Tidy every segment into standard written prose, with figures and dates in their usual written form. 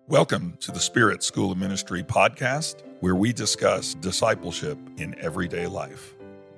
Welcome to the Spirit School of Ministry podcast, where we discuss discipleship in everyday life.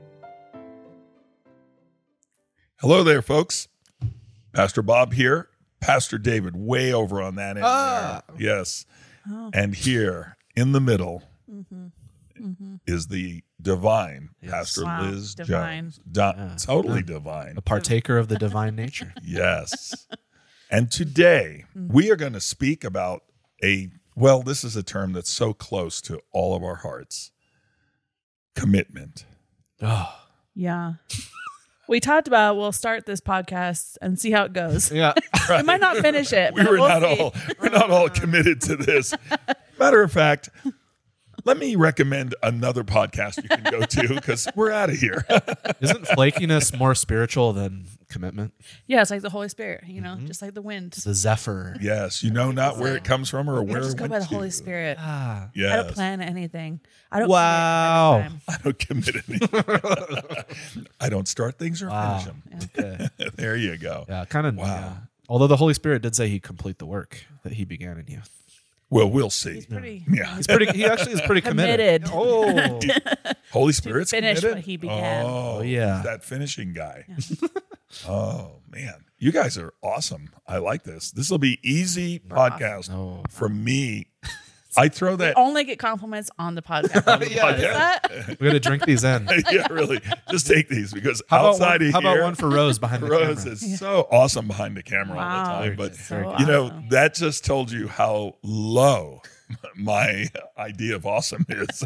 Hello there, folks. Pastor Bob here. Pastor David way over on that end there. Yes. Oh. And here in the middle is the divine Pastor Liz divine. Jones. Totally divine. A partaker of the divine nature. Yes. And today we are going to speak about this is a term that's so close to all of our hearts. Commitment. Oh. Yeah. We talked about we'll start this podcast and see how it goes. Yeah. Right. We might not finish it. We're not all committed to this. Matter of fact, let me recommend another podcast you can go to because we're out of here. Isn't flakiness more spiritual than commitment? Yeah, it's like the Holy Spirit, just like the wind. It's the zephyr. Yes, you know not where it comes from or where I just it go went by the to. Holy Spirit. Yes. I don't plan anything. I don't. Wow. I don't commit anything. I don't start things or finish them. Okay. There you go. Yeah, kind of. Wow. Yeah. Although the Holy Spirit did say he'd complete the work that he began in you. Well, we'll see. He's pretty. Yeah. He actually is pretty committed. Oh. Holy Spirit's finish committed? what he began. Oh, yeah. That finishing guy. Yeah. Oh, man. You guys are awesome. I like this. This will be easy podcast for me. I throw that. We only get compliments on the podcast. We got to drink these in. Yeah, really. Just take these because How outside about of here. one for Rose behind the Rose camera? is so awesome behind the camera all the time. But, awesome. that just told you how low my idea of awesome is.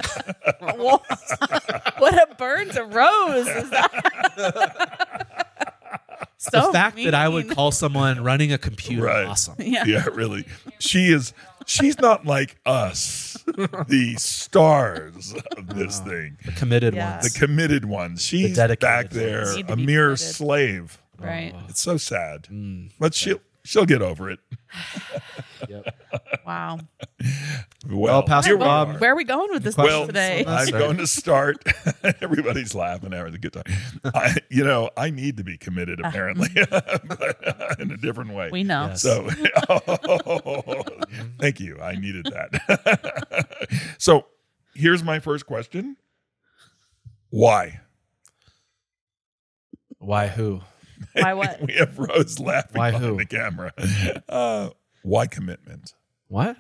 What a burn to Rose is that? The fact that I would call someone running a computer awesome. Yeah, really. She's not like us, the stars of this thing. The committed ones. The committed ones. She's back there, a mere slave. Right. It's so sad. But she'll get over it. Yep. Wow. Well, Pastor Bob, where are we going with this today? I'm going to start. Everybody's laughing. Having a good time. I need to be committed, apparently, but in a different way. We know. Yes. So, thank you. I needed that. So, here's my first question. Why? Why who? Why what? We have Rose laughing Why behind who? the camera. Why commitment? What?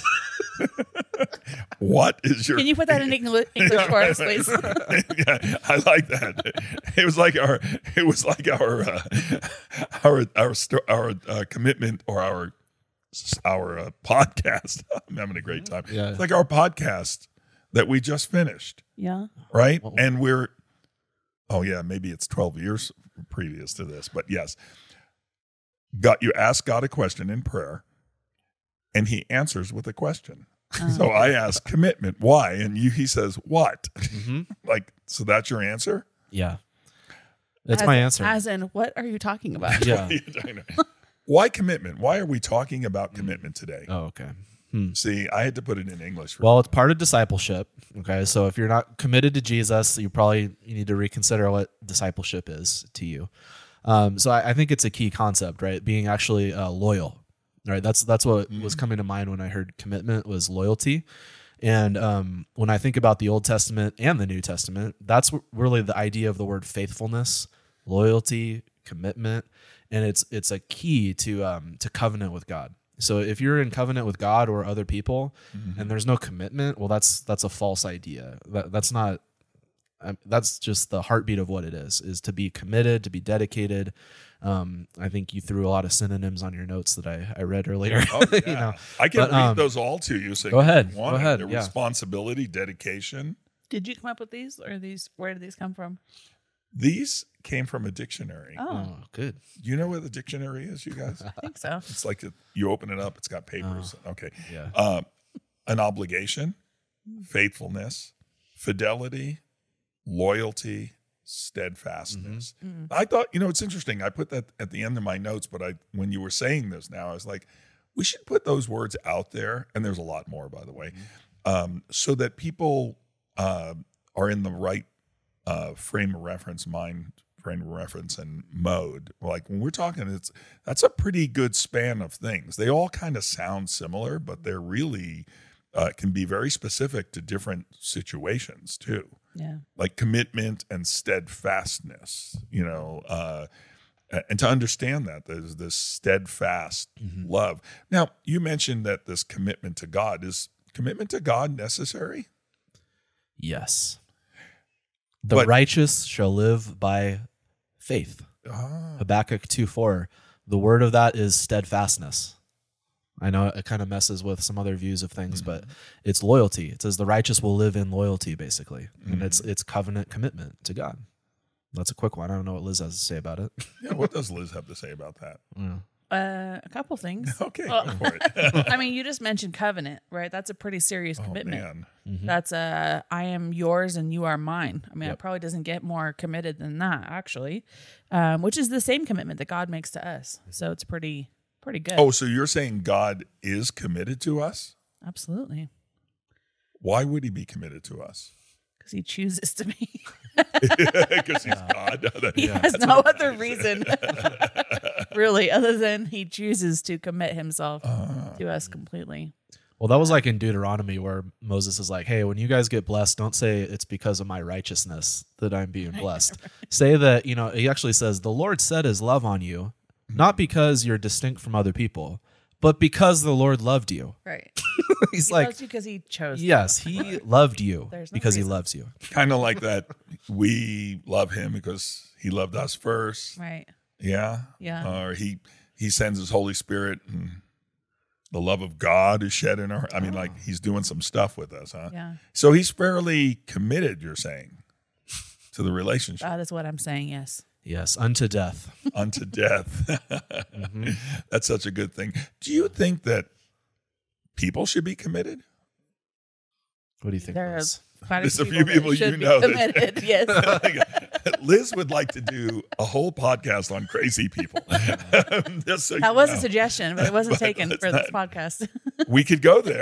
What is your? Can you put that in English for us, please? Yeah, I like that. It was like our commitment or our podcast. I'm having a great time. Yeah. It's like our podcast that we just finished, Yeah. right? And maybe it's 12 years previous to this, but yes. You ask God a question in prayer, and he answers with a question. So I ask commitment, why? And he says, what? So that's your answer? Yeah. That's my answer. As in, what are you talking about? Yeah. Why commitment? Why are we talking about commitment today? Oh, okay. See, I had to put it in English. Well, it's part of discipleship. Okay. So if you're not committed to Jesus, you need to reconsider what discipleship is to you. So I think it's a key concept, right? Being actually loyal, right? That's what was coming to mind when I heard commitment was loyalty. And when I think about the Old Testament and the New Testament, that's really the idea of the word faithfulness, loyalty, commitment, and it's a key to covenant with God. So if you're in covenant with God or other people, and there's no commitment, well, that's a false idea. That's not. That's just the heartbeat of what it is to be committed, to be dedicated. I think you threw a lot of synonyms on your notes that I read earlier. Oh, yeah. I can read those all to you. So go ahead. Go ahead. Responsibility, dedication. Did you come up with these, or where did these come from? These came from a dictionary. Oh, good. Do you know what the dictionary is, you guys? I think so. It's like you open it up, it's got papers. Okay. Yeah. An obligation, faithfulness, fidelity, loyalty, steadfastness. I thought, it's interesting. I put that at the end of my notes, but when you were saying this now, I was like, we should put those words out there. And there's a lot more, by the way, so that people are in the right frame of reference mind frame of reference and mode. Like when we're talking, that's a pretty good span of things. They all kind of sound similar, but they're really can be very specific to different situations too. Yeah. Like commitment and steadfastness, and to understand that there's this steadfast love. Now, you mentioned that this commitment to God, is commitment to God necessary? Yes. The righteous shall live by faith. Habakkuk 2:4. The word of that is steadfastness. I know it kind of messes with some other views of things, but it's loyalty. It says the righteous will live in loyalty, basically. And it's covenant commitment to God. That's a quick one. I don't know what Liz has to say about it. Yeah, what does Liz have to say about that? A couple things. Okay, go for it. I mean, you just mentioned covenant, right? That's a pretty serious commitment. Man. That's I am yours and you are mine. I mean, it probably doesn't get more committed than that, actually, which is the same commitment that God makes to us. So it's pretty good. Oh, so you're saying God is committed to us? Absolutely. Why would he be committed to us? Because he chooses to be. Because he's God. He has no other reason, really, other than he chooses to commit himself to us completely. Well, that was like in Deuteronomy where Moses is like, hey, when you guys get blessed, don't say it's because of my righteousness that I'm being blessed. Say that, he actually says, the Lord set his love on you, not because you're distinct from other people, but because the Lord loved you. Right. He's He like, loves you because he chose. yes, he loved you There's no because he reason. loves you. Kind of like that. We love him because he loved us first. Right. Yeah. Yeah. Or he sends his Holy Spirit and the love of God is shed in our. I mean, like he's doing some stuff with us, huh? Yeah. So he's fairly committed, you're saying, to the relationship That is what I'm saying. Yes. Yes, unto death. unto death. That's such a good thing. Do you think that people should be committed? What do you think, There are Liz? quite There's a a few few people people that should you know be that- committed. Yes. Liz would like to do a whole podcast on crazy people. Just so That you was know. a suggestion, but it wasn't taken let's for this not- podcast. We could go there.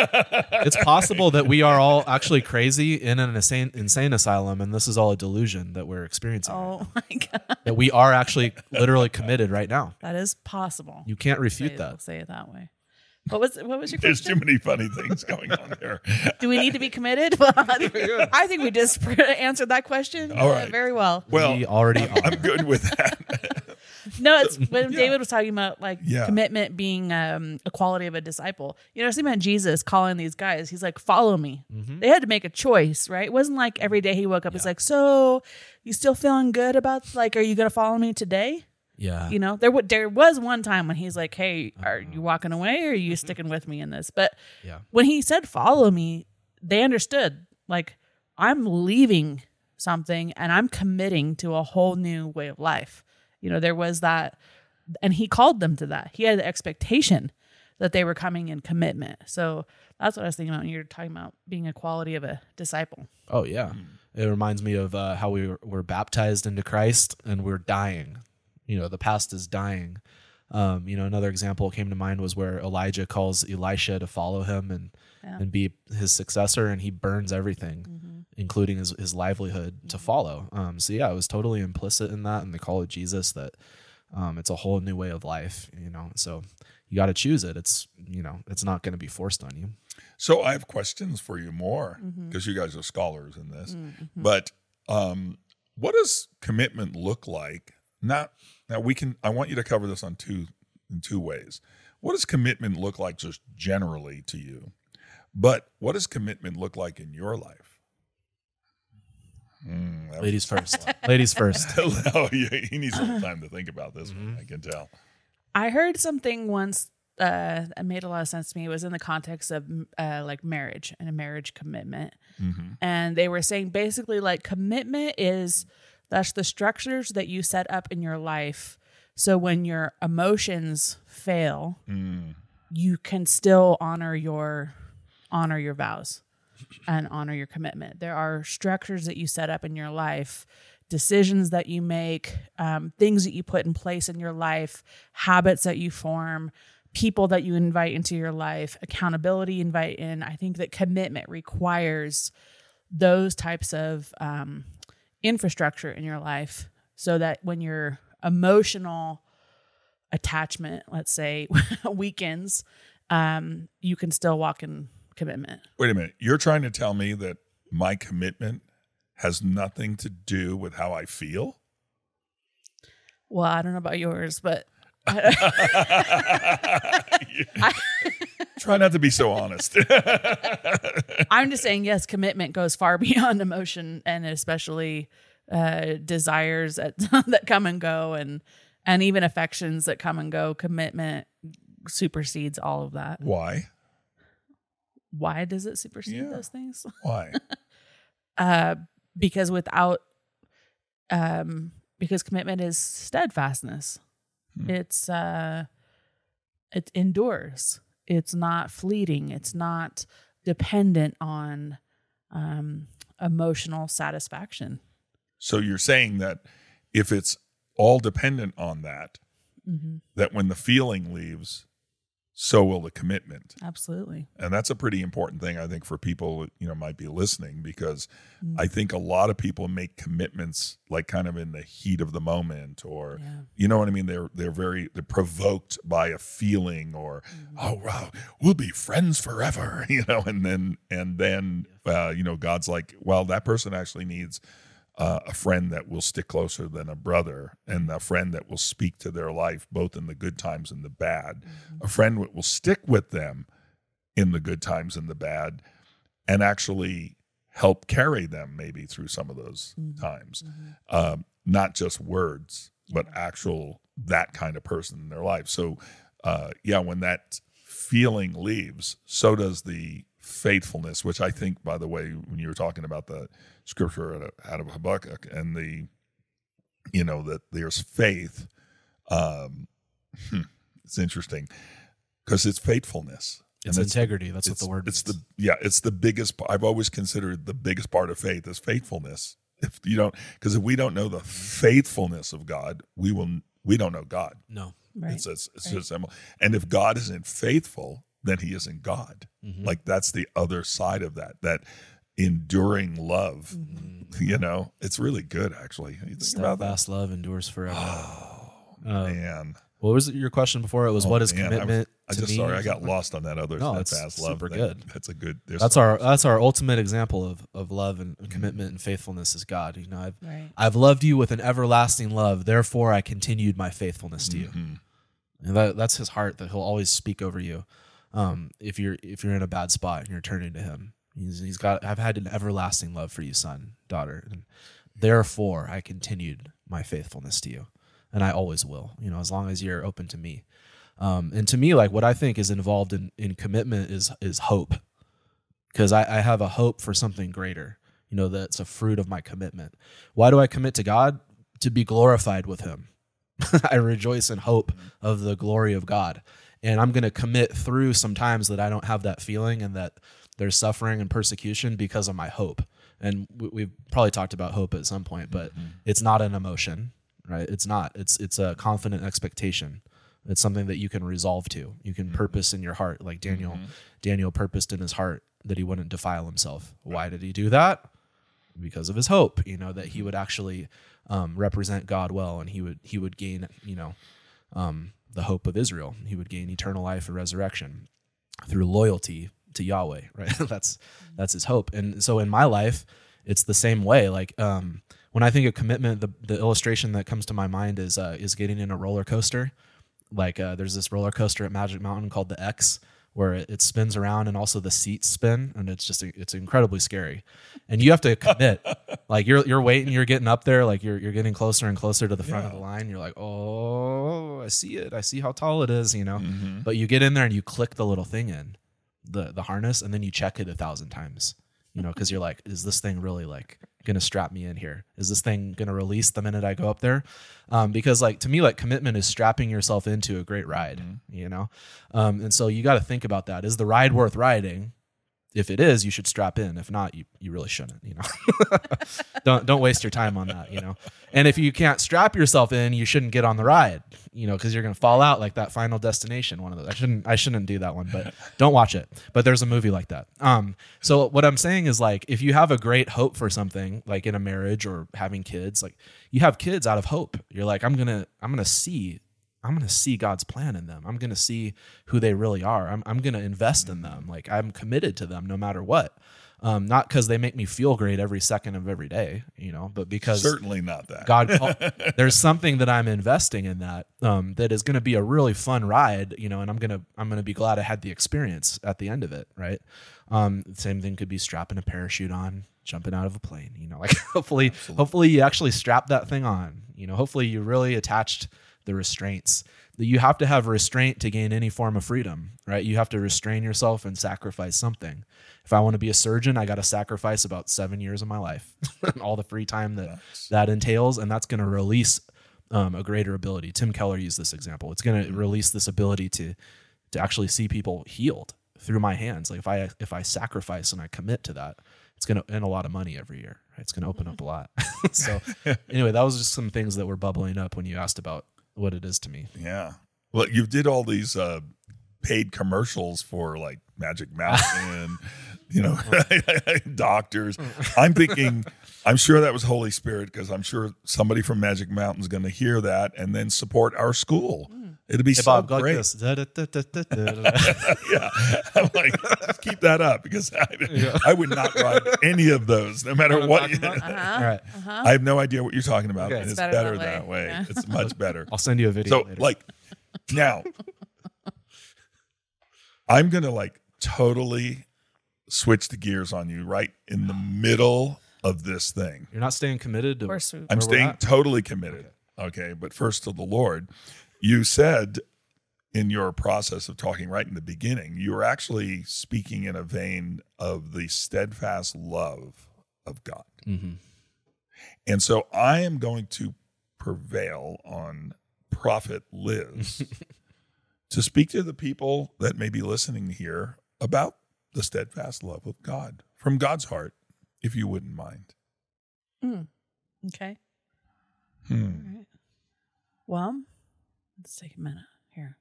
It's possible that we are all actually crazy in an insane asylum, and this is all a delusion that we're experiencing. Oh my God. That we are actually literally committed right now. That is possible. You can't refute We'll that. say it that way. What was your There's too question? many funny things going on there. Do we need to be committed? Well, I think we just answered that question All right. very well. Well, We already are. I'm good with that. No, it's when David was talking about Yeah. commitment being a quality of a disciple. It's about Jesus calling these guys. He's like, follow me. They had to make a choice, right? It wasn't like every day he woke up. He's like, so you still feeling good about are you going to follow me today? Yeah. There was one time when he's like, hey, are you walking away or are you sticking with me in this? But Yeah. when he said, follow me, they understood, I'm leaving something and I'm committing to a whole new way of life. There was that, and he called them to that. He had the expectation that they were coming in commitment. So that's what I was thinking about when you're talking about being a quality of a disciple. Oh, yeah. It reminds me of how we were baptized into Christ and we're dying. The past is dying. Another example came to mind was where Elijah calls Elisha to follow him and be his successor, and he burns everything, including his livelihood, to follow. So yeah, it was totally implicit in that, in the call of Jesus, that it's a whole new way of life. So you got to choose it. It's it's not going to be forced on you. So I have questions for you more because you guys are scholars in this. But what does commitment look like? I want you to cover this in two ways. What does commitment look like just generally to you? But what does commitment look like in your life? Ladies first. Ladies first. Oh, he needs a little time to think about this one, I can tell. I heard something once that made a lot of sense to me. It was in the context of marriage and a marriage commitment. And they were saying basically commitment that's the structures that you set up in your life. So when your emotions fail, you can still honor your vows and honor your commitment. There are structures that you set up in your life, decisions that you make, things that you put in place in your life, habits that you form, people that you invite into your life, accountability invite in. I think that commitment requires those types of infrastructure in your life so that when your emotional attachment, let's say, weakens, you can still walk in commitment. Wait a minute. You're trying to tell me that my commitment has nothing to do with how I feel? Well, I don't know about yours, but Try not to be so honest. I'm just saying, yes, commitment goes far beyond emotion, and especially desires that come and go, and even affections that come and go. Commitment supersedes all of that. Why? Why does it supersede those things? Why? Because because commitment is steadfastness. It endures. It's not fleeting. It's not dependent on emotional satisfaction. So you're saying that if it's all dependent on that, that when the feeling leaves, so will the commitment. Absolutely. And that's a pretty important thing, I think, for people, might be listening, because I think a lot of people make commitments like kind of in the heat of the moment, or, you know what I mean? They're provoked by a feeling, or, oh, wow, we'll be friends forever, and then, God's like, well, that person actually needs a friend that will stick closer than a brother, and a friend that will speak to their life, both in the good times and the bad, a friend that will stick with them in the good times and the bad, and actually help carry them maybe through some of those times. Not just words, but actual, that kind of person in their life. So, when that feeling leaves, so does the faithfulness, which I think, by the way, when you were talking about the scripture out of Habakkuk, and that there's faith, it's interesting because it's faithfulness. It's integrity. That's what the word means. It's the biggest. I've always considered the biggest part of faith is faithfulness. If we don't know the faithfulness of God, we don't know God. No, right. It's just simple. And if God isn't faithful, then He isn't God. Like, that's the other side of that enduring love. It's really good, actually. You think about that? Steadfast love endures forever. Oh, man. What was your question before? It was what is commitment? Sorry, I got lost on that other steadfast love. Super good. That's a good. That's our ultimate example of love and commitment and faithfulness is God. I've loved you with an everlasting love. Therefore, I continued my faithfulness to you. And that's His heart, that He'll always speak over you. If you're in a bad spot and you're turning to Him, I've had an everlasting love for you, son, daughter, and therefore I continued my faithfulness to you, and I always will. As long as you're open to me. And to me, like, what I think is involved in commitment is hope, because I have a hope for something greater. That's a fruit of my commitment. Why do I commit to God? To be glorified with Him. I rejoice in hope of the glory of God. And I'm going to commit through some times that I don't have that feeling and that there's suffering and persecution because of my hope. And we've probably talked about hope at some point, but it's not an emotion, right? It's not. It's a confident expectation. It's something that you can resolve to. You can purpose in your heart, like Daniel. Daniel purposed in his heart that he wouldn't defile himself. Why did he do that? Because of his hope, that he would actually represent God well, and he would gain, the hope of Israel. He would gain eternal life and resurrection through loyalty to Yahweh, right? That's his hope. And so in my life, it's the same way. Like when I think of commitment, the illustration that comes to my mind is getting in a roller coaster. Like there's this roller coaster at Magic Mountain called the X, where it spins around and also the seats spin, and it's incredibly scary. And you have to commit. Like you're waiting, you're getting up there, like you're getting closer and closer to the front of the line. You're like, oh, I see it. I see how tall it is, But you get in there and you click the little thing in the harness, and then you check it 1,000 times, because you're like, is this thing really like going to strap me in here? Is this thing going to release the minute I go up there? Because like, to me, like commitment is strapping yourself into a great ride, and so you got to think about that. Is the ride worth riding? if it is, you should strap in. If not, you really shouldn't, don't waste your time on that, And if you can't strap yourself in, you shouldn't get on the ride, because you're going to fall out like that Final Destination, one of those. I shouldn't do that one, but don't watch it. But there's a movie like that. So what I'm saying is, like, if you have a great hope for something, like in a marriage or having kids, like you have kids out of hope. You're like, I'm going to see God's plan in them. I'm going to see who they really are. I'm going to invest in them. Like, I'm committed to them no matter what. Not because they make me feel great every second of every day, but because certainly not that God, there's something that I'm investing in that is going to be a really fun ride, and I'm going to be glad I had the experience at the end of it. Right. Same thing could be strapping a parachute on, jumping out of a plane, like hopefully you actually strap that thing on, hopefully you really attached the restraints. That you have to have restraint to gain any form of freedom, right? You have to restrain yourself and sacrifice something. If I want to be a surgeon, I got to sacrifice about 7 years of my life and all the free time that entails, and that's going to release a greater ability. Tim Keller used this example. It's going to release this ability to actually see people healed through my hands. Like if I sacrifice and I commit to that, it's going to earn a lot of money every year. Right? It's going to open up a lot. So anyway, that was just some things that were bubbling up when you asked about what it is to me. Yeah. Well, you did all these paid commercials for like Magic Mountain, doctors. I'm thinking, I'm sure that was Holy Spirit, because I'm sure somebody from Magic Mountain is going to hear that and then support our school. It'd be so Bob, great. Like this. Yeah. I'm like, keep that up, because I would not ride any of those, no matter what. All right. I have no idea what you're talking about. Okay. And it's It's better better that that way. way. Yeah. It's much better. I'll send you a video So later. like now I'm going to like totally switch the gears on you right in the middle of this thing. You're not staying committed to Of course we- I'm we're staying at? totally committed. Okay. But first to the Lord. You said in your process of talking right in the beginning, you were actually speaking in a vein of the steadfast love of God. Mm-hmm. And so I am going to prevail on Prophet Liz to speak to the people that may be listening here about the steadfast love of God from God's heart, if you wouldn't mind. Okay. Hmm. All right. Well, let's take a minute here.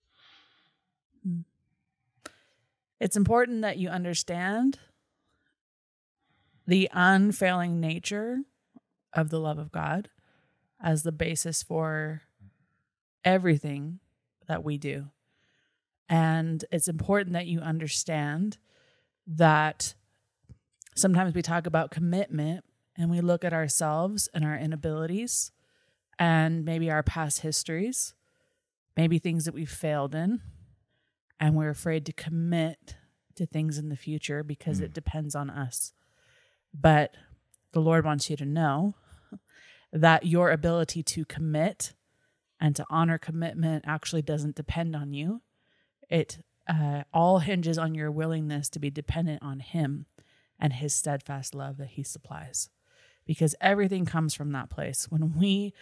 It's important that you understand the unfailing nature of the love of God as the basis for everything that we do. And it's important that you understand that sometimes we talk about commitment and we look at ourselves and our inabilities and maybe our past histories, maybe things that we've failed in, and we're afraid to commit to things in the future because it depends on us. But the Lord wants you to know that your ability to commit and to honor commitment actually doesn't depend on you. It all hinges on your willingness to be dependent on Him and His steadfast love that He supplies. Because everything comes from that place. When we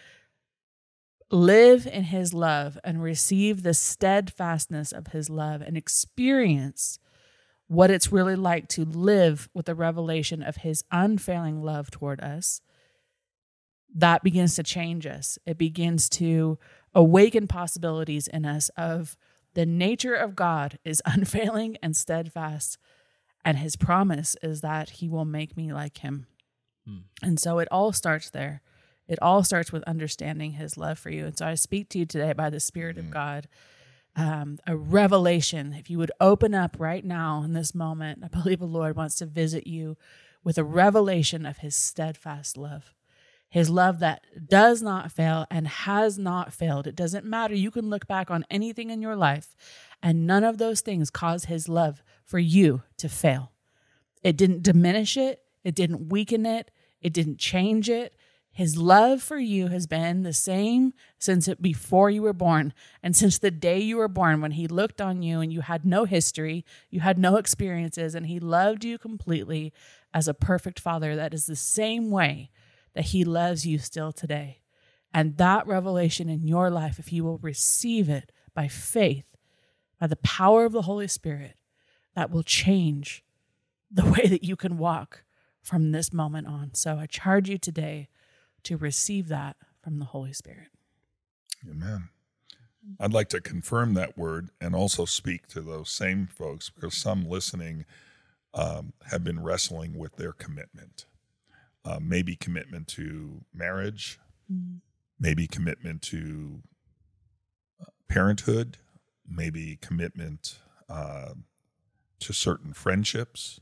live in His love and receive the steadfastness of His love and experience what it's really like to live with the revelation of His unfailing love toward us, that begins to change us. It begins to awaken possibilities in us of the nature of God is unfailing and steadfast, and His promise is that He will make me like Him. And so it all starts there. It all starts with understanding His love for you. And so I speak to you today by the Spirit of God, a revelation. If you would open up right now in this moment, I believe the Lord wants to visit you with a revelation of His steadfast love. His love that does not fail and has not failed. It doesn't matter. You can look back on anything in your life, and none of those things cause His love for you to fail. It didn't diminish it. It didn't weaken it. It didn't change it. His love for you has been the same since before you were born, and since the day you were born, when He looked on you and you had no history, you had no experiences, and He loved you completely as a perfect Father. That is the same way that He loves you still today. And that revelation in your life, if you will receive it by faith, by the power of the Holy Spirit, that will change the way that you can walk from this moment on. So I charge you today to receive that from the Holy Spirit. Amen. I'd like to confirm that word and also speak to those same folks, because some listening have been wrestling with their commitment. Maybe commitment to marriage, maybe commitment to parenthood, maybe commitment to certain friendships.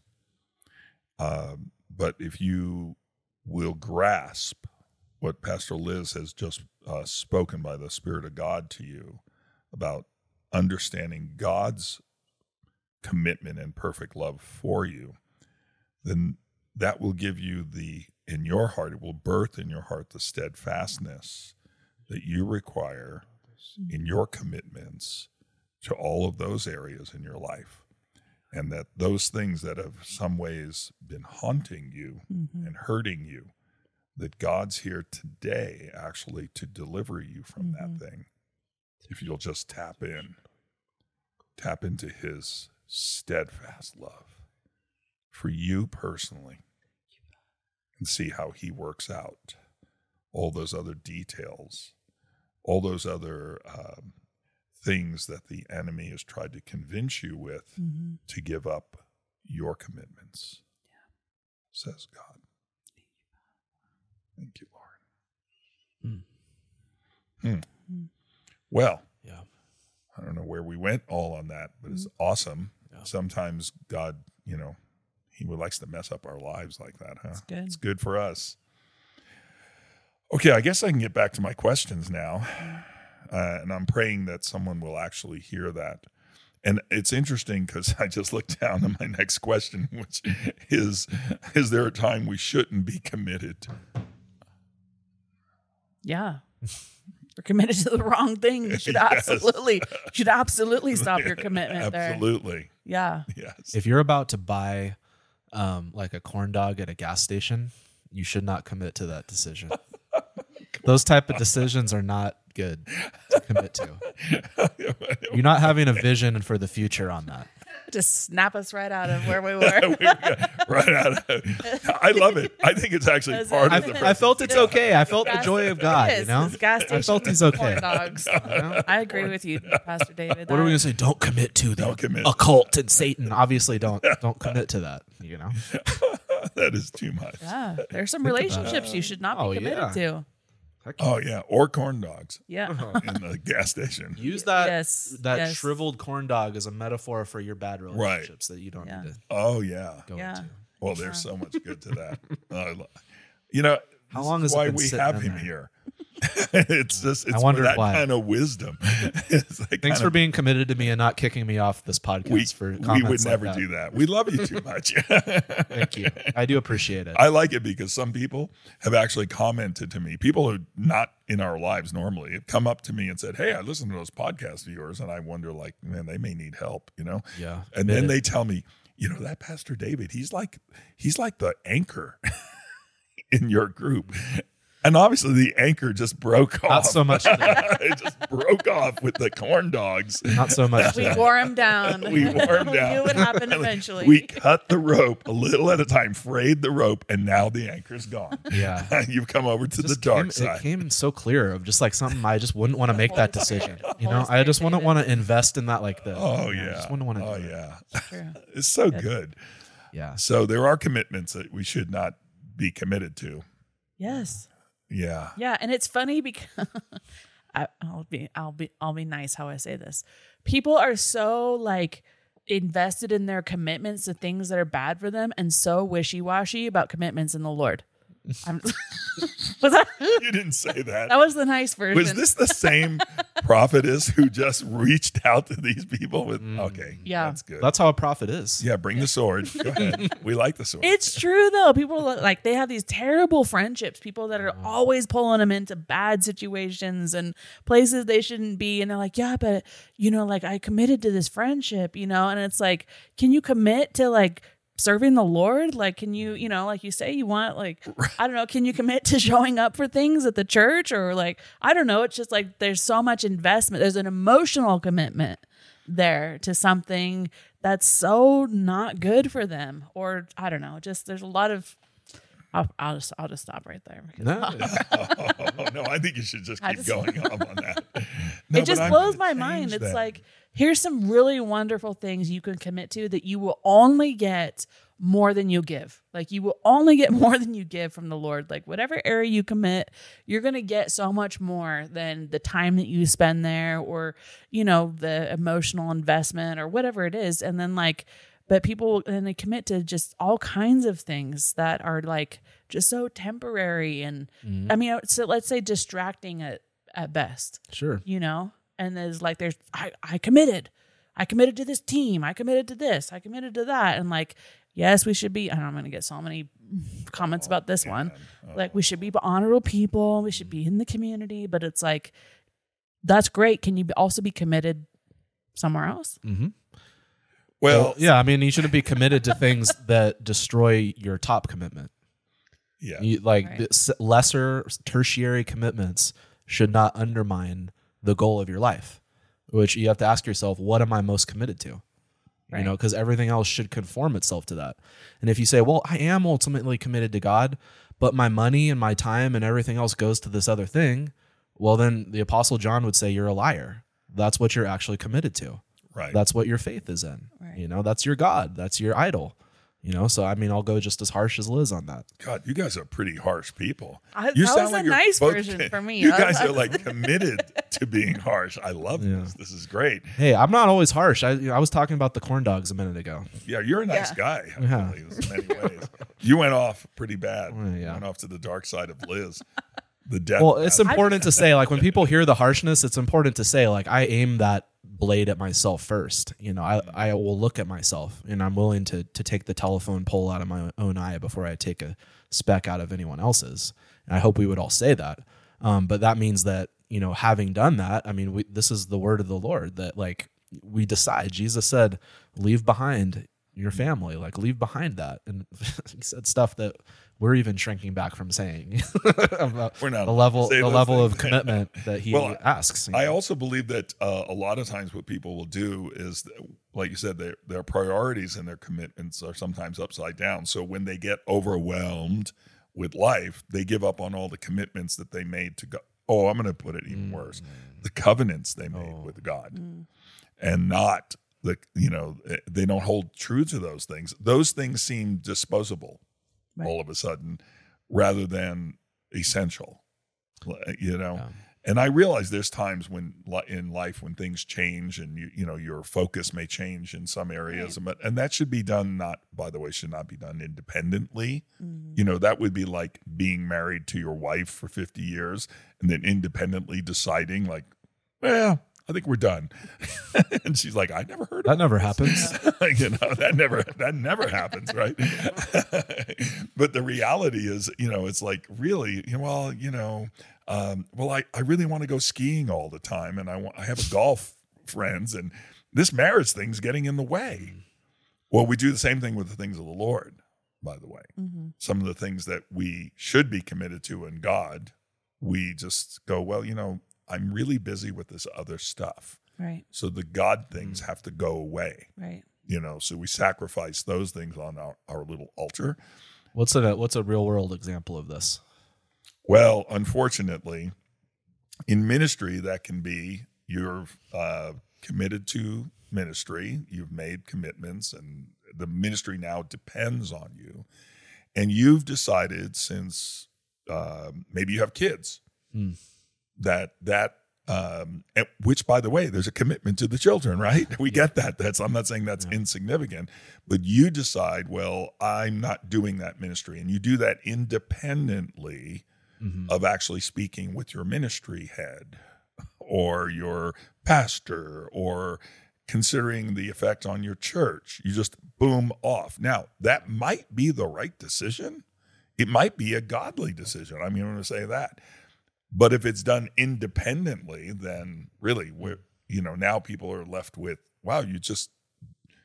But if you will grasp what Pastor Liz has just spoken by the Spirit of God to you about understanding God's commitment and perfect love for you, then that will give you in your heart, it will birth in your heart the steadfastness that you require in your commitments to all of those areas in your life. And that those things that have some ways been haunting you and hurting you, that God's here today actually to deliver you from that thing. If you'll just tap into his steadfast love for you personally, and see how he works out all those other details, all those other things that the enemy has tried to convince you with to give up your commitments, says God. Thank you, Lord. Well, I don't know where we went all on that, but it's awesome. Yeah. Sometimes God, he likes to mess up our lives like that, huh? It's good for us. Okay, I guess I can get back to my questions now. And I'm praying that someone will actually hear that. And it's interesting because I just looked down at my next question, which is there a time we shouldn't be committed? Yeah. You're committed to the wrong thing. You should absolutely stop your commitment there. Absolutely. Yeah. Yes. If you're about to buy like a corn dog at a gas station, you should not commit to that decision. Those type of decisions are not good to commit to. You're not having a vision for the future on that. Just snap us right out of where we were. Right out of, I love it. I think it's actually part of the. I felt it's okay. I felt the joy of God. I felt he's okay. Corn dogs. I agree with you, Pastor David. What are we gonna say? Don't commit to the occult and Satan. Obviously, don't commit to that. That is too much. Yeah, there's some relationships you should not be committed to. Oh yeah, or corn dogs. Yeah, in the gas station. Use that shriveled corn dog as a metaphor for your bad relationships that you don't need to. Oh yeah, go into. Well, there's so much good to that. How long is why we have him here? It's I wonder that why. Kind of wisdom. Thanks for being committed to me and not kicking me off this podcast. We would never do that. We love you too much. Thank you. I do appreciate it. I like it because some people have actually commented to me. People who are not in our lives normally have come up to me and said, "Hey, I listened to those podcasts of yours," and I wonder, like, man, they may need help, Yeah. And then they tell me, that Pastor David, he's like the anchor in your group. And obviously the anchor just broke off. Not so much today. It just broke off with the corn dogs. Not so much today. We wore him down. We knew it would happen eventually. We cut the rope a little at a time, frayed the rope, and now the anchor's gone. Yeah. You've come over to the dark side. It came so clear of just like something I just wouldn't want to make that decision. I just wouldn't want to invest in that like this. Oh, yeah. I just wouldn't want to do yeah. It's so good. Yeah. So there are commitments that we should not be committed to. Yes. Yeah. Yeah, and it's funny because I'll be nice how I say this. People are so like invested in their commitments to things that are bad for them and so wishy-washy about commitments in the Lord. Was that? You didn't say that. That was the nice version. Was this the same prophetess who just reached out to these people with? Okay, that's good. That's how a prophet is. Yeah, bring the sword. Go ahead. We like the sword. It's true though. People like they have these terrible friendships. People that are always pulling them into bad situations and places they shouldn't be. And they're like, yeah, but like I committed to this friendship, and it's like, can you commit to like serving the Lord? Like, can you, like you say, you want like, I don't know, can you commit to showing up for things at the church or like, I don't know. It's just like, there's so much investment. There's an emotional commitment there to something that's so not good for them. Or I don't know, just there's a lot of I'll just stop right there. No. No, I think you should just keep going on that. It just blows my mind. It's like, here's some really wonderful things you can commit to that you will only get more than you give. Like, you will only get more than you give from the Lord. Like, whatever area you commit, you're going to get so much more than the time that you spend there, or, you know, the emotional investment or whatever it is. And then but people, and they commit to just all kinds of things that are like just so temporary. And I mean, so let's say distracting at best. Sure. You know? And there's I committed to this team. I committed to this. I committed to that. And yes, we should be, I'm going to get so many comments about this one. We should be honorable people. We should be in the community, but it's that's great. Can you also be committed somewhere else? Mm-hmm. Well, yeah, I mean, you shouldn't be committed to things that destroy your top commitment. Yeah. Lesser tertiary commitments should not undermine the goal of your life, which you have to ask yourself, what am I most committed to? Right. You know, because everything else should conform itself to that. And if you say, well, I am ultimately committed to God, but my money and my time and everything else goes to this other thing, well, then the Apostle John would say you're a liar. That's what you're actually committed to. Right. That's what your faith is in. Right. You know, that's your God. That's your idol. You know, so I mean, I'll go just as harsh as Liz on that. God, you guys are pretty harsh people. That You was sound a like you're nice both- version for me. You guys are committed to being harsh. I love Yeah. this. This is great. Hey, I'm not always harsh. I was talking about the corn dogs a minute ago. Yeah, you're a nice Yeah. guy. I Yeah. believe, in many ways. You went off pretty bad. Yeah. You went off to the dark side of Liz. The death. Well, it's path. important to say, when people hear the harshness, it's important to say, I aim that blade at myself first. You know, I will look at myself, and I'm willing to take the telephone pole out of my own eye before I take a speck out of anyone else's. And I hope we would all say that. But that means that, you know, having done that, I mean, this is the word of the Lord that we decide. Jesus said, leave behind your family, leave behind that. And he said stuff that we're even shrinking back from saying about We're not the level of things. commitment that he asks. I also believe that a lot of times what people will do is, like you said, their priorities and their commitments are sometimes upside down. So when they get overwhelmed with life, they give up on all the commitments that they made to God. Oh, I'm going to put it even worse. The covenants they made with God, and not they don't hold true to those things. Those things seem disposable all of a sudden, rather than essential, you know. Yeah. And I realize there's times when in life when things change, and you know your focus may change in some areas, and that should be done should not be done independently. You know, that would be like being married to your wife for 50 years and then independently deciding well, I think we're done. And she's like, I never heard of that never happens. you know, that never happens, right? But the reality is, you know, it's really, well, you know, I really want to go skiing all the time, and I have a golf friends, and this marriage thing's getting in the way. Well, we do the same thing with the things of the Lord, by the way. Mm-hmm. Some of the things that we should be committed to in God, we just go, well, you know, I'm really busy with this other stuff. Right. So the God things have to go away. Right. You know, so we sacrifice those things on our little altar. What's a real world example of this? Well, unfortunately, in ministry, that can be you're committed to ministry. You've made commitments, and the ministry now depends on you. And you've decided, since maybe you have kids, which, by the way, there's a commitment to the children, right? We get that. I'm not saying that's insignificant, but you decide, well, I'm not doing that ministry. And you do that independently of actually speaking with your ministry head or your pastor or considering the effect on your church. You just boom off. Now, that might be the right decision. It might be a godly decision. I'm going to say that. But if it's done independently, then really, now people are left with, wow, you just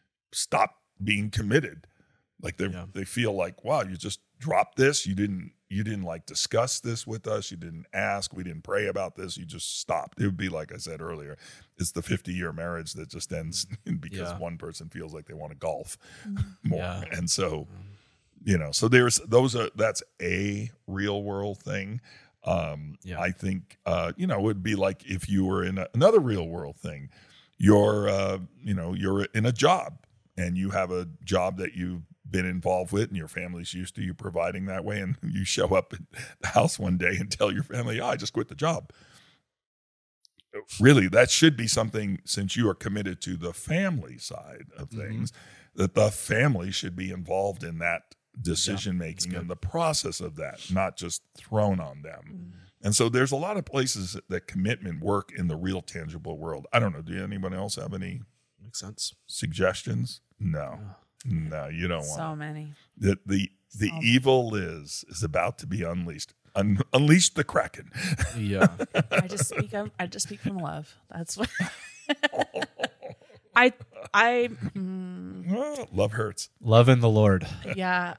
stopped being committed. They feel like, wow, you just dropped this. You didn't you didn't like discuss this with us. You didn't ask. We didn't pray about this. You just stopped. It would be like I said earlier. It's the 50-year marriage that just ends because one person feels like they want to golf more. Yeah. And so, so that's a real world thing. I think, it would be like if you were in another real world thing. You're in a job and you have a job that you've been involved with and your family's used to you providing that way. And you show up at the house one day and tell your family, I just quit the job. Really, that should be something, since you are committed to the family side of things, that the family should be involved in that decision making and the process of that, not just thrown on them. And so there's a lot of places that commitment work in the real tangible world. I don't know. Do anyone else have any Makes sense. suggestions? No, you don't want so many. The evil is about to be unleashed. Unleash the Kraken. Yeah. I just speak from love. That's what Love hurts. Love in the Lord. yeah,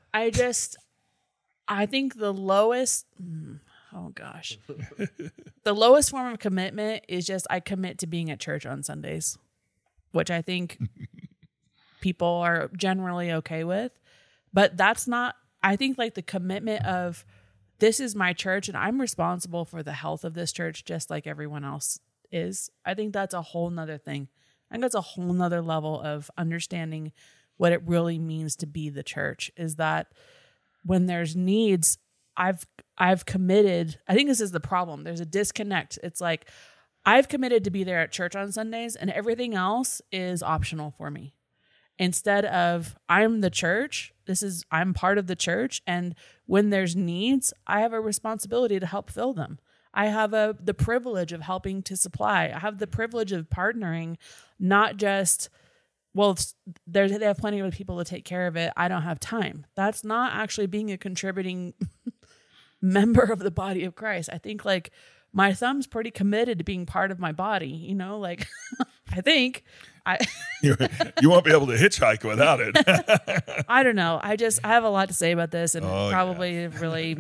I think the lowest oh gosh. The lowest form of commitment is just I commit to being at church on Sundays, which I think people are generally okay with. But that's not, I think, like the commitment of this is my church and I'm responsible for the health of this church just like everyone else is. I think that's a whole nother thing. I think that's a whole nother level of understanding what it really means to be the church, is that when there's needs, I've committed. I think this is the problem. There's a disconnect. It's like I've committed to be there at church on Sundays and everything else is optional for me. Instead of I'm the church, I'm part of the church, and when there's needs, I have a responsibility to help fill them. I have the privilege of helping to supply. I have the privilege of partnering, not just, they have plenty of people to take care of it. I don't have time. That's not actually being a contributing member of the body of Christ. I think like my thumb's pretty committed to being part of my body, like I think you won't be able to hitchhike without it. I don't know. I have a lot to say about this and probably really,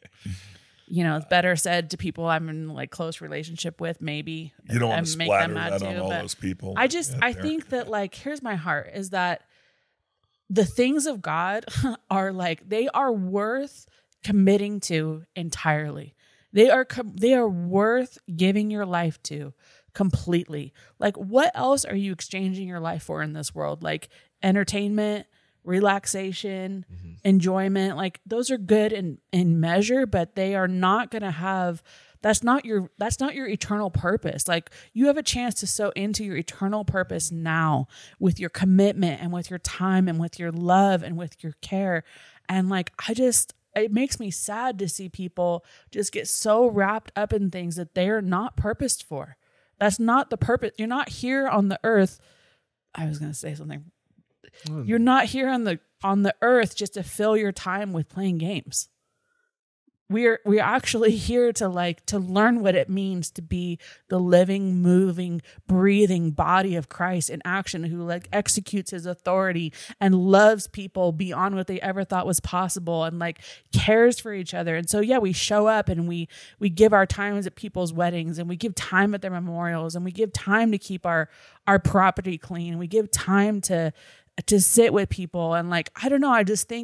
it's better said to people I'm in like close relationship with, maybe. You don't want to splatter that on all those people. I think that like, here's my heart, is that the things of God are like, they are worth committing to entirely. They are worth giving your life to completely. Like, what else are you exchanging your life for in this world? Like entertainment, relaxation, enjoyment. Like those are good in measure, but they are not going to have. That's not your eternal purpose. Like you have a chance to sow into your eternal purpose now with your commitment and with your time and with your love and with your care. And like, it makes me sad to see people just get so wrapped up in things that they are not purposed for. That's not the purpose. You're not here on the earth. I was going to say something. You're not here on the earth just to fill your time with playing games. We're actually here to learn what it means to be the living, moving, breathing body of Christ in action, who executes his authority and loves people beyond what they ever thought was possible and cares for each other. And so, we show up and we give our times at people's weddings, and we give time at their memorials, and we give time to keep our property clean. We give time to sit with people. And I don't know, I just think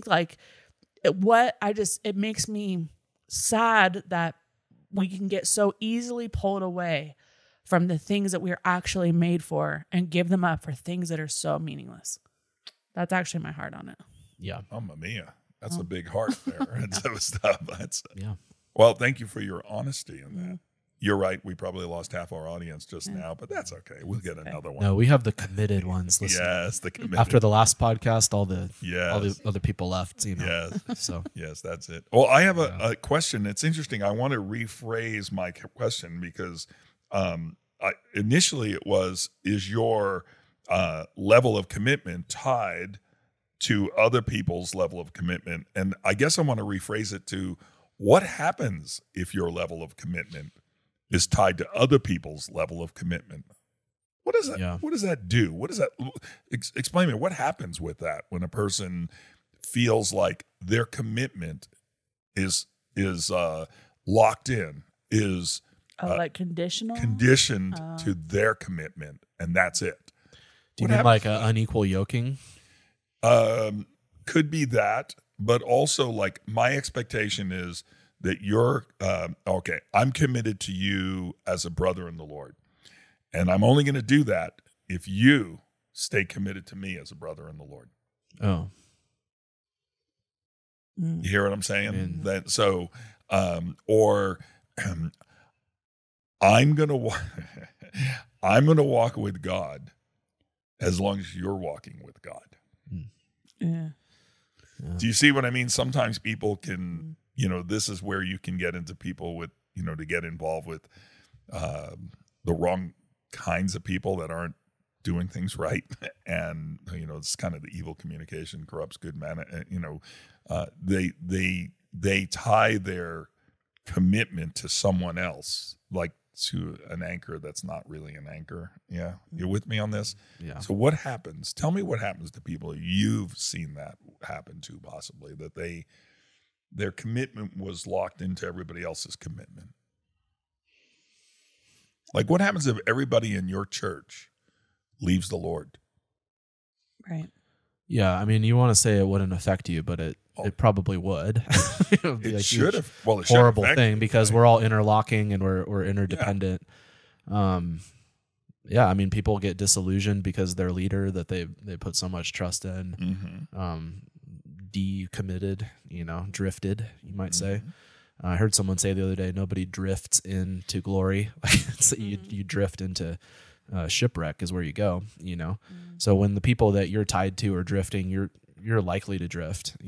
it makes me sad that we can get so easily pulled away from the things that we're actually made for and give them up for things that are so meaningless. That's actually my heart on it. Yeah. Mamma mia. That's a big heart there. And so stuff. Yeah. Well, thank you for your honesty in that. You're right. We probably lost half our audience just now, but that's okay. We'll get another one. No, we have the committed ones listening. Yes, the committed. After the last podcast, all the other people left. Yes. So yes, that's it. Well, I have a question. It's interesting. I want to rephrase my question because initially it was, is your level of commitment tied to other people's level of commitment? And I guess I want to rephrase it to, what happens if your level of commitment is tied to other people's level of commitment? What does that? Yeah. What does that do? What does that explain to me? What happens with that when a person feels like their commitment is locked in, is like conditional. conditioned to their commitment, and that's it. Do you What mean like an unequal yoking? Could be that, but also like my expectation is that you're okay. I'm committed to you as a brother in the Lord, and I'm only going to do that if you stay committed to me as a brother in the Lord. Oh, You hear what I'm saying? Mm. That so, or I'm gonna I'm gonna walk with God as long as you're walking with God. Yeah. Do you see what I mean? Sometimes people can, this is where you can get into people with, to get involved with the wrong kinds of people that aren't doing things right. And, it's kind of the evil communication corrupts good man. They tie their commitment to someone else, like to an anchor that's not really an anchor. Yeah. You're with me on this? yeah. So what happens? Tell me what happens to people you've seen that happen to, possibly, that their commitment was locked into everybody else's commitment. Like, what happens if everybody in your church leaves the Lord? Right. Yeah, I mean, you want to say it wouldn't affect you, but it probably would. It would be It a should huge, have. Well, it should horrible affect thing you, because right? we're all interlocking and we're interdependent. Yeah, I mean, people get disillusioned because their leader that they put so much trust in, decommitted, drifted, you might say. I heard someone say the other day, nobody drifts into glory. So you drift into shipwreck is where you go, So when the people that you're tied to are drifting, you're likely to drift,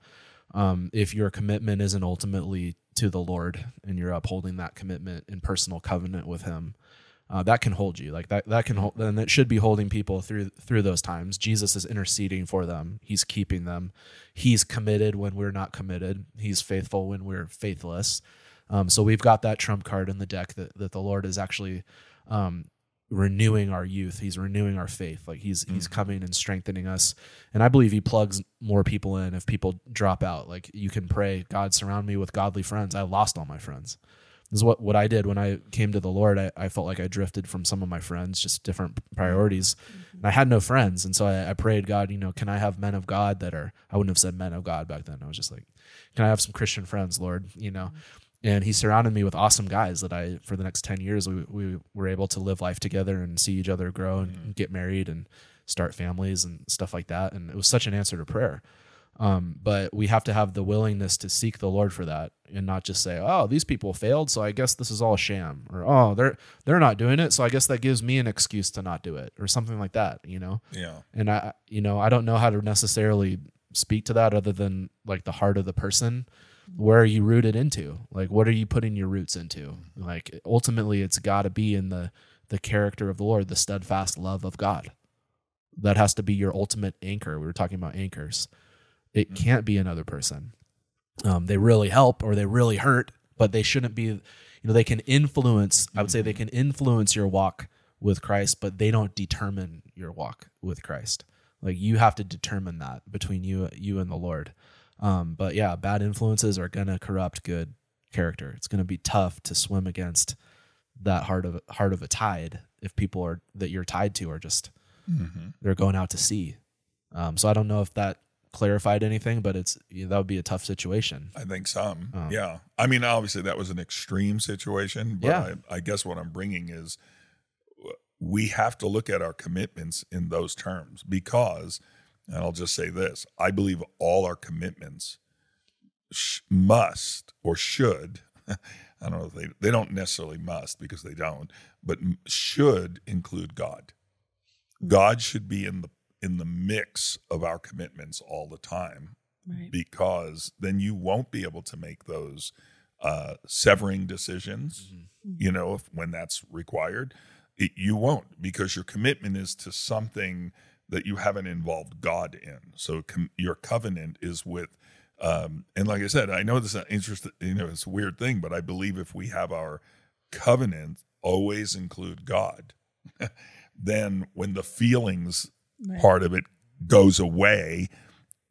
if your commitment isn't ultimately to the Lord and you're upholding that commitment in personal covenant with him, that can hold you. Like that can hold, and it should be holding people through those times. Jesus is interceding for them. He's keeping them. He's committed when we're not committed. He's faithful when we're faithless. So we've got that trump card in the deck that the Lord is actually renewing our youth. He's renewing our faith. Like he's coming and strengthening us. And I believe he plugs more people in if people drop out. Like you can pray, God, surround me with godly friends. I lost all my friends. This is what I did when I came to the Lord. I felt like I drifted from some of my friends, just different priorities. And I had no friends. And so I prayed, God, can I have men of God that are, I wouldn't have said men of God back then. I was just like, can I have some Christian friends, Lord? And he surrounded me with awesome guys that for the next 10 years, we were able to live life together and see each other grow and get married and start families and stuff like that. And it was such an answer to prayer. But we have to have the willingness to seek the Lord for that and not just say, oh, these people failed, so I guess this is all a sham, or, oh, they're not doing it, so I guess that gives me an excuse to not do it, or something like that, Yeah. And I don't know how to necessarily speak to that other than like the heart of the person. Where are you rooted into? Like, what are you putting your roots into? Like, ultimately, it's got to be in the character of the Lord, the steadfast love of God. That has to be your ultimate anchor. We were talking about anchors. It can't be another person. They really help or they really hurt, but they shouldn't be, they can influence, I would say they can influence your walk with Christ, but they don't determine your walk with Christ. Like you have to determine that between you and the Lord. But yeah, bad influences are going to corrupt good character. It's going to be tough to swim against that heart of a tide if people that you're tied to are just, they're going out to sea. So I don't know if that clarified anything, but that would be a tough situation. I think some. Yeah. I mean, obviously that was an extreme situation, but I guess what I'm bringing is we have to look at our commitments in those terms because, and I'll just say this, I believe all our commitments must or should, I don't know if they don't necessarily must because they don't, but should include God. God should be in the mix of our commitments all the time, right? Because then you won't be able to make those severing decisions, when that's required. You won't, because your commitment is to something that you haven't involved God in. So your covenant is with, and like I said, I know this is interesting, it's a weird thing, but I believe if we have our covenant always include God, then when the feelings part of it goes away,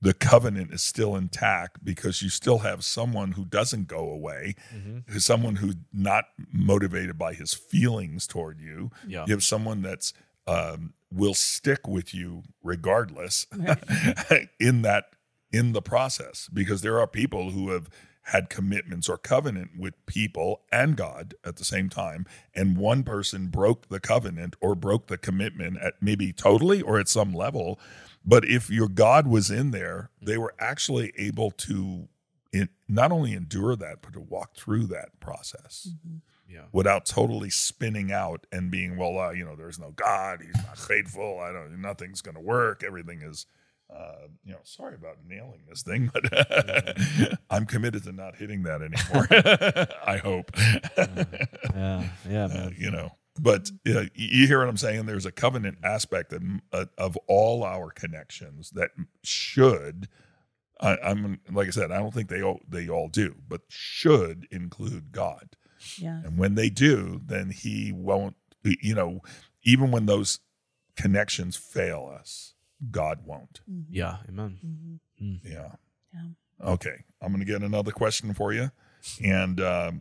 the covenant is still intact because you still have someone who doesn't go away, who's someone who's not motivated by his feelings toward you. Yeah. You have someone that's will stick with you regardless in the process, because there are people who have had commitments or covenant with people and God at the same time, and one person broke the covenant or broke the commitment at maybe totally or at some level. But if your God was in there, they were actually able to not only endure that, but to walk through that process without totally spinning out and being, well, there's no God. He's not faithful. Nothing's going to work. Everything is, sorry about nailing this thing, but I'm committed to not hitting that anymore. I hope. Yeah, man. But you hear what I'm saying? There's a covenant aspect of all our connections that should, I'm like I said, I don't think they all do, but should include God. Yeah. And when they do, then he won't, even when those connections fail us, God won't. Yeah. Amen. Yeah. Okay. I'm going to get another question for you. And,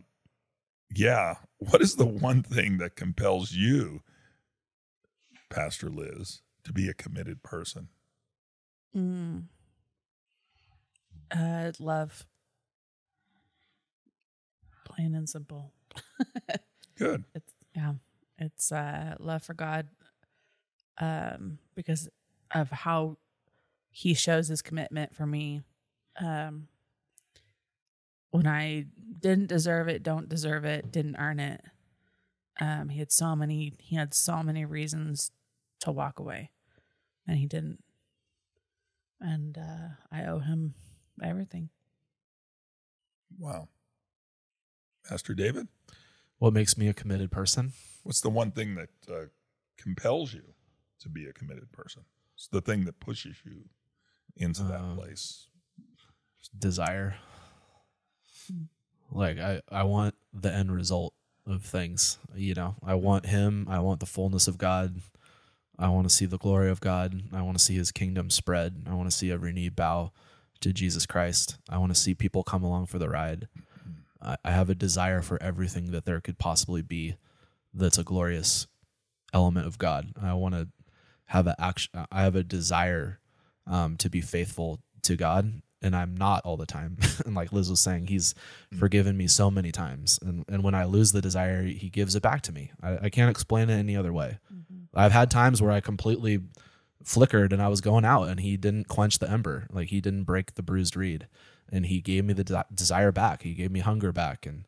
what is the one thing that compels you, Pastor Liz, to be a committed person? Love. Plain and simple. Good. It's love for God, because of how he shows his commitment for me. When I didn't deserve it, don't deserve it, didn't earn it. He had so many reasons to walk away, and he didn't. And I owe him everything. Wow. Pastor David? What makes me a committed person? What's the one thing that compels you to be a committed person? It's the thing that pushes you into that place. Desire. Like I want the end result of things. I want him. I want the fullness of God. I want to see the glory of God. I want to see his kingdom spread. I want to see every knee bow to Jesus Christ. I want to see people come along for the ride. I have a desire for everything that there could possibly be that's a glorious element of God. I want to have I have a desire to be faithful to God, and I'm not all the time. And like Liz was saying, he's forgiven me so many times. And when I lose the desire, he gives it back to me. I can't explain it any other way. I've had times where I completely flickered and I was going out and he didn't quench the ember. Like he didn't break the bruised reed, and he gave me the desire back. He gave me hunger back. And,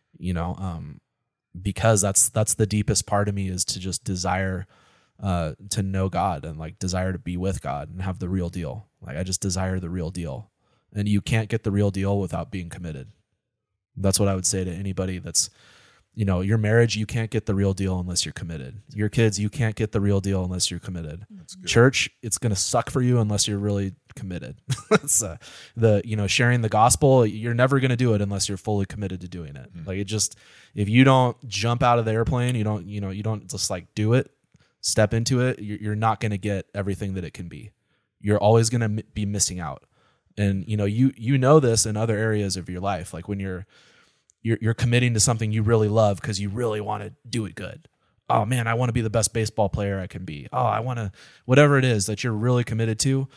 because that's the deepest part of me, is to just desire to know God and like desire to be with God and have the real deal. Like I just desire the real deal. And you can't get the real deal without being committed. That's what I would say to anybody that's, your marriage, you can't get the real deal unless you're committed. Your kids, you can't get the real deal unless you're committed. Church, it's going to suck for you unless you're really committed. It's sharing the gospel, you're never going to do it unless you're fully committed to doing it. Like it just, if you don't jump out of the airplane, you don't just like do it, step into it, you're not going to get everything that it can be. You're always going to be missing out. And you know this in other areas of your life, like when you're committing to something you really love because you really want to do it good. Oh man, I want to be the best baseball player I can be. Oh, I want to, whatever it is that you're really committed to.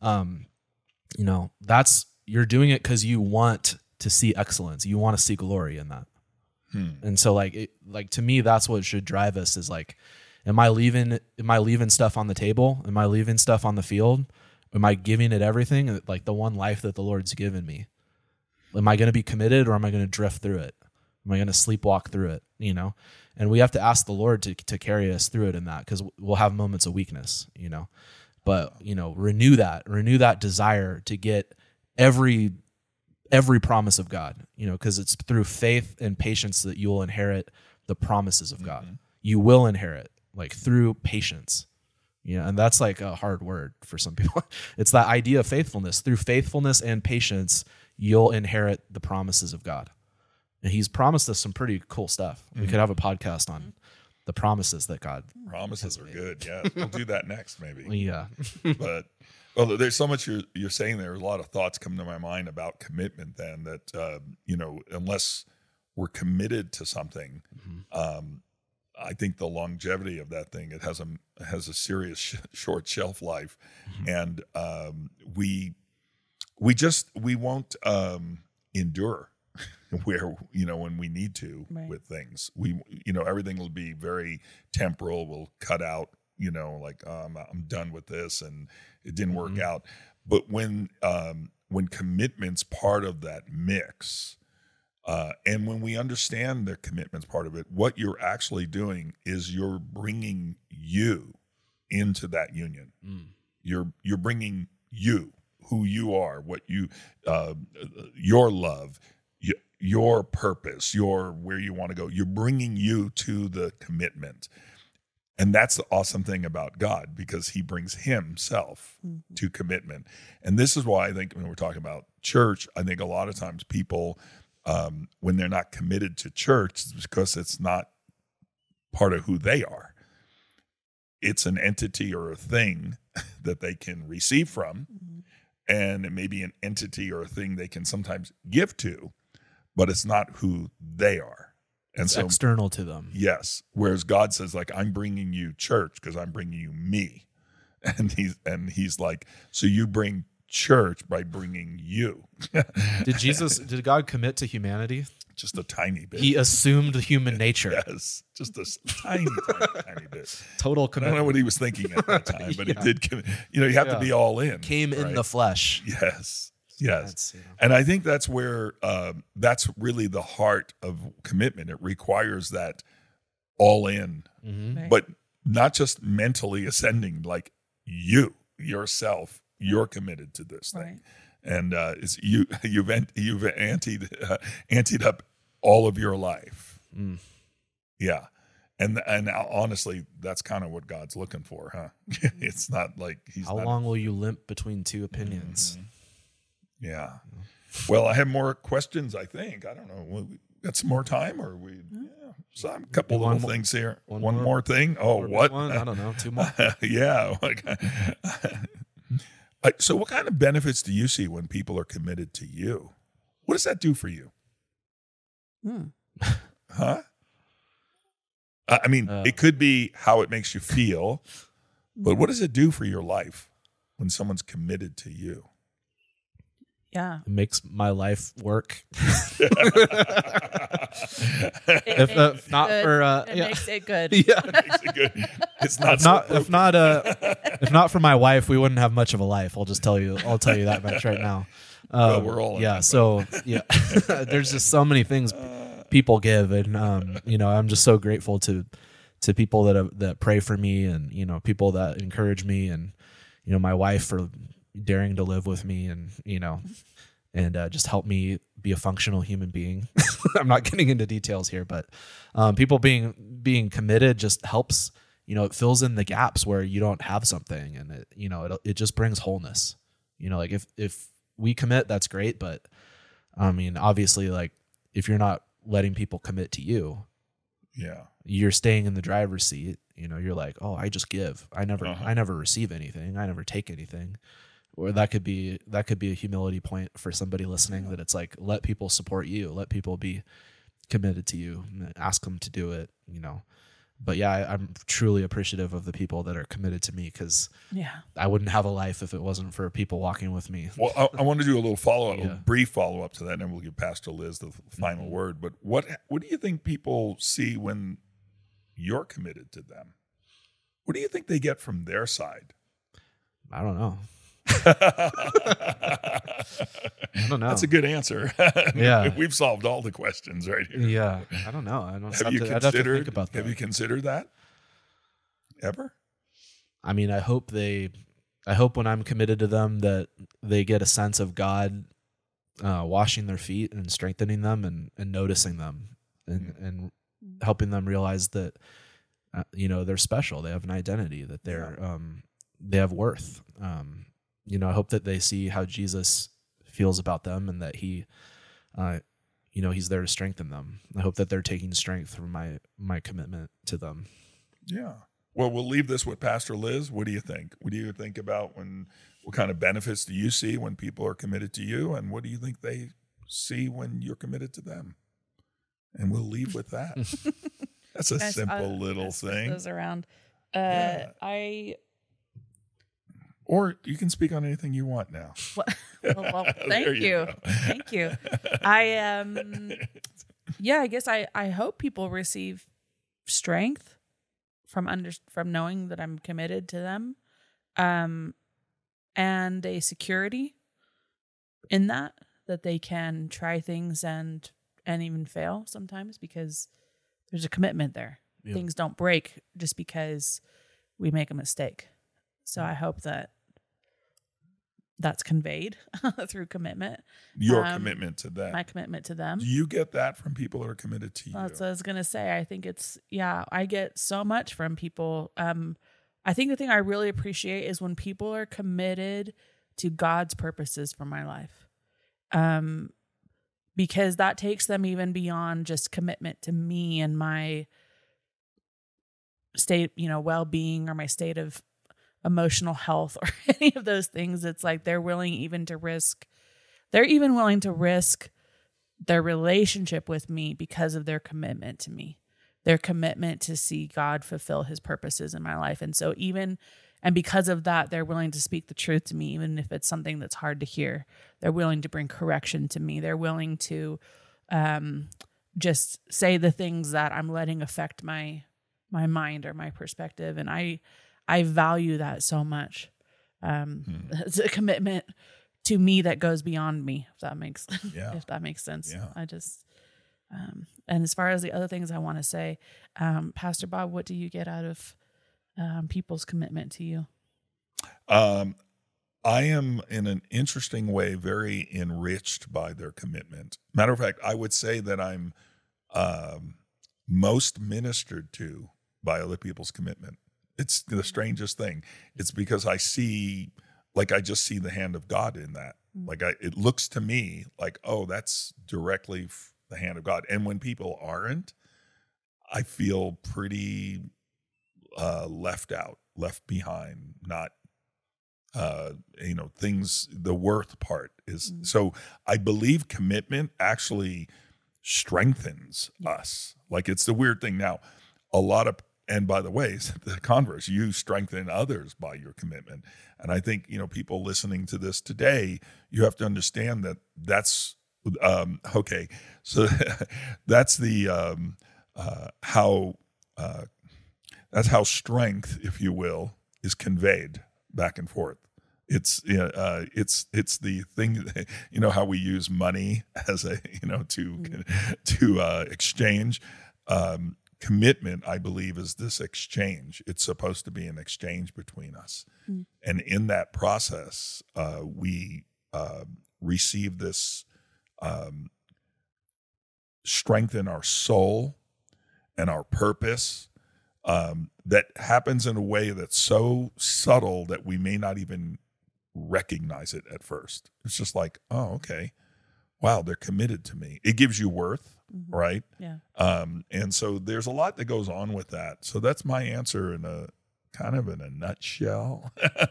That's, you're doing it because you want to see excellence. You want to see glory in that. And so to me, that's what should drive us, is like, am I leaving stuff on the table? Am I leaving stuff on the field? Am I giving it everything? Like the one life that the Lord's given me. Am I going to be committed, or am I going to drift through it? Am I going to sleepwalk through it? And we have to ask the Lord to carry us through it in that, because we'll have moments of weakness, but renew that desire to get every promise of God, because it's through faith and patience that you will inherit the promises of God. You will inherit, like, through patience. And that's like a hard word for some people. It's that idea of faithfulness. Through faithfulness and patience, you'll inherit the promises of God. And he's promised us some pretty cool stuff. We could have a podcast on the promises that God promises are good. Yeah. We'll do that next maybe. Yeah. But Well, there's so much you're saying there. A lot of thoughts come to my mind about commitment. Then that unless we're committed to something, I think the longevity of that thing, it has a serious short shelf life, and we won't endure where when we need to with things. We everything will be very temporal. We'll cut out. Like I'm done with this, and it didn't work out. But when commitment's part of that mix, and when we understand the commitment's part of it, what you're actually doing is you're bringing you into that union. You're bringing you, who you are, what you, your love, your purpose, where you want to go. You're bringing you to the commitment. And that's the awesome thing about God, because he brings himself to commitment. And this is why I think when we're talking about church, I think a lot of times people, when they're not committed to church, it's because it's not part of who they are. It's an entity or a thing that they can receive from, and it may be an entity or a thing they can sometimes give to, but it's not who they are. And it's external to them. Yes. Whereas God says, like, I'm bringing you church because I'm bringing you me. And he's like, so you bring church by bringing you. Did God commit to humanity? Just a tiny bit. He assumed human nature. Yes. Just a tiny bit. Total I commitment. don't know what he was thinking at that time, but he did commit. You have to be all in. Came in the flesh. Yes. And I think that's where that's really the heart of commitment. It requires that all in, but not just mentally ascending, like yourself, you're committed to this thing. And it's you've anteed up all of your life. Yeah. And honestly, that's kind of what God's looking for, huh? It's not like How long will you limp between two opinions? Yeah. Well, I have more questions, I think. I don't know. We got some more time, or we? Yeah. So a couple little things here. One more thing. Oh, what? I don't know. Two more. Yeah. So what kind of benefits do you see when people are committed to you? What does that do for you? Huh? I mean, it could be how it makes you feel, but what does it do for your life when someone's committed to you? Yeah. It makes my life work. It makes it good. Yeah. It makes it good. It's if not for my wife, we wouldn't have much of a life. I'll tell you that much right now. Well, we're all there's just so many things people give, and I'm just so grateful to people that pray for me, and people that encourage me, and my wife for daring to live with me, and just help me be a functional human being. I'm not getting into details here, but people being committed just helps. It fills in the gaps where you don't have something, and it just brings wholeness. Like if we commit, that's great, but I mean, obviously, like if you're not letting people commit to you, you're staying in the driver's seat. You're like, oh, I just give. I never receive anything. I never take anything. Or that could be a humility point for somebody listening, that it's like, let people support you, let people be committed to you, ask them to do it, But yeah, I'm truly appreciative of the people that are committed to me, because I wouldn't have a life if it wasn't for people walking with me. Well, I want to do a little follow-up, a brief follow-up to that, and then we'll give Pastor Liz the final word. But what do you think people see when you're committed to them? What do you think they get from their side? I don't know. I don't know. That's a good answer. Yeah, we've solved all the questions right here. Yeah, I don't know. I'd have to think about that. Have you considered that ever? I mean, I hope when I'm committed to them that they get a sense of God washing their feet and strengthening them, and noticing them, and helping them realize that they're special. They have an identity, that they have worth. I hope that they see how Jesus feels about them, and that he, he's there to strengthen them. I hope that they're taking strength from my commitment to them. Yeah. Well, we'll leave this with Pastor Liz. What do you think? What do you think about what kind of benefits do you see when people are committed to you? And what do you think they see when you're committed to them? And we'll leave with that. That's a simple little thing. Those around. Yeah. Or you can speak on anything you want now. Well, thank you. Thank you. I guess I hope people receive strength from knowing that I'm committed to them, and a security in that they can try things and even fail sometimes because there's a commitment there. Yeah. Things don't break just because we make a mistake. So I hope that that's conveyed through commitment. Your commitment to them. My commitment to them. Do you get that from people that are committed to you? That's what I was going to say. I think I get so much from people. I think the thing I really appreciate is when people are committed to God's purposes for my life. Because that takes them even beyond just commitment to me and my state, well-being or my state of emotional health or any of those things. It's like they're even willing to risk their relationship with me because of their commitment to me, their commitment to see God fulfill his purposes in my life. And so because of that, they're willing to speak the truth to me, even if it's something that's hard to hear. They're willing to bring correction to me. They're willing to just say the things that I'm letting affect my mind or my perspective. And I value that so much. It's a commitment to me that goes beyond me, if that makes sense. Yeah. I just, and as far as the other things I want to say, Pastor Bob, what do you get out of people's commitment to you? I am, in an interesting way, very enriched by their commitment. Matter of fact, I would say that I'm most ministered to by other people's commitment. It's the strangest thing. It's because I just see the hand of God in that. It looks to me like, oh, that's directly the hand of God. And when people aren't, I feel pretty left out, left behind, not, things, the worth part is. So I believe commitment actually strengthens us. Like, it's the weird thing now, and by the way, the converse, you strengthen others by your commitment. And I think, people listening to this today, you have to understand that that's, okay. So that's that's how strength, if you will, is conveyed back and forth. It's the thing, how we use money as to exchange. Commitment, I believe, is this exchange. It's supposed to be an exchange between us. And in that process, we receive this strength in our soul and our purpose that happens in a way that's so subtle that we may not even recognize it at first. It's just like, oh, okay. Wow, they're committed to me. It gives you worth, right? Yeah. And so there's a lot that goes on with that. So that's my answer in a nutshell.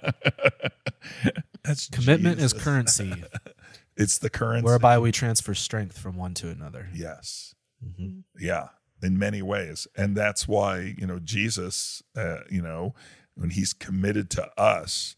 That's commitment Jesus. is currency. It's the currency whereby we transfer strength from one to another. Yes. Yeah, in many ways. And that's why, Jesus, when he's committed to us,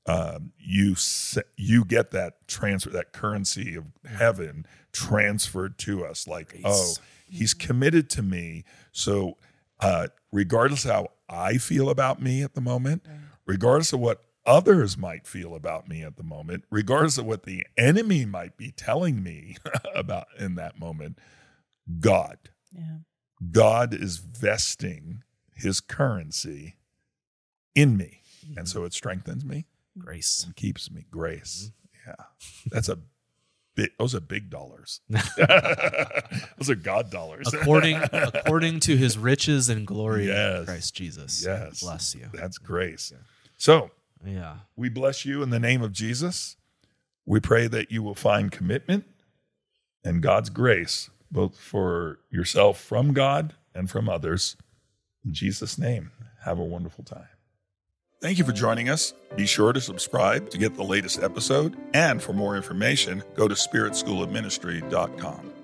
you get that transfer, that currency of heaven transferred to us. Like, grace. Oh, he's committed to me. So regardless of how I feel about me at the moment, regardless of what others might feel about me at the moment, regardless of what the enemy might be telling me about in that moment, God is vesting his currency in me. And so it strengthens me. Grace. And keeps me. Grace. Yeah. Those are big dollars. Those are God dollars. According to his riches and glory yes. in Christ Jesus. Yes. Bless you. That's grace. So yeah, we bless you in the name of Jesus. We pray that you will find commitment and God's grace, both for yourself from God and from others. In Jesus' name. Have a wonderful time. Thank you for joining us. Be sure to subscribe to get the latest episode. And for more information, go to spiritschoolofministry.com.